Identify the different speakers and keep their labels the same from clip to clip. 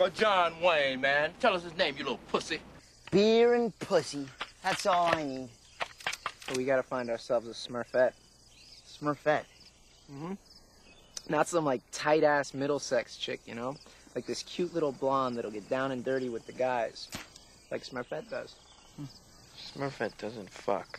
Speaker 1: But John Wayne, man. Tell us his name, you little pussy.
Speaker 2: Beer and pussy. That's all I need.
Speaker 3: So we gotta find ourselves a Smurfette.
Speaker 2: Smurfette?
Speaker 3: Mm-hmm. Not some, like, tight-ass Middlesex chick, you know? Like this cute little blonde that'll get down and dirty with the guys. Like Smurfette does.
Speaker 4: Smurfette doesn't fuck.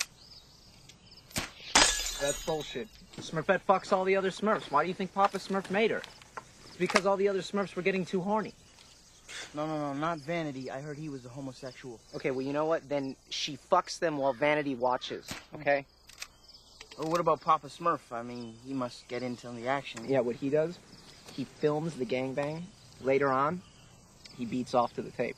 Speaker 3: That's bullshit. Smurfette fucks all the other Smurfs. Why do you think Papa Smurf made her? It's because all the other Smurfs were getting too horny.
Speaker 2: No, not Vanity. I heard he was a homosexual.
Speaker 3: Okay, well, you know what? Then she fucks them while Vanity watches, okay?
Speaker 2: Or what about Papa Smurf? I mean, he must get into the action.
Speaker 3: Yeah, what he does, he films the gangbang. Later on, he beats off to the tape.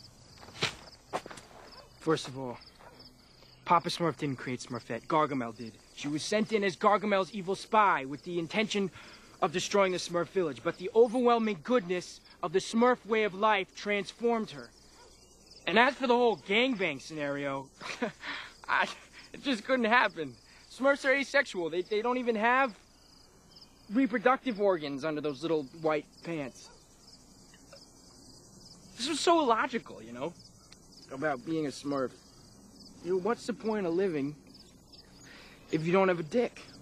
Speaker 5: First of all, Papa Smurf didn't create Smurfette. Gargamel did. She was sent in as Gargamel's evil spy with the intention of destroying the Smurf village. But the overwhelming goodness of the Smurf way of life transformed her. And as for the whole gangbang scenario, it just couldn't happen. Smurfs are asexual. They don't even have reproductive organs under those little white pants. This was so illogical, you know, about being a Smurf. You know, what's the point of living if you don't have a dick?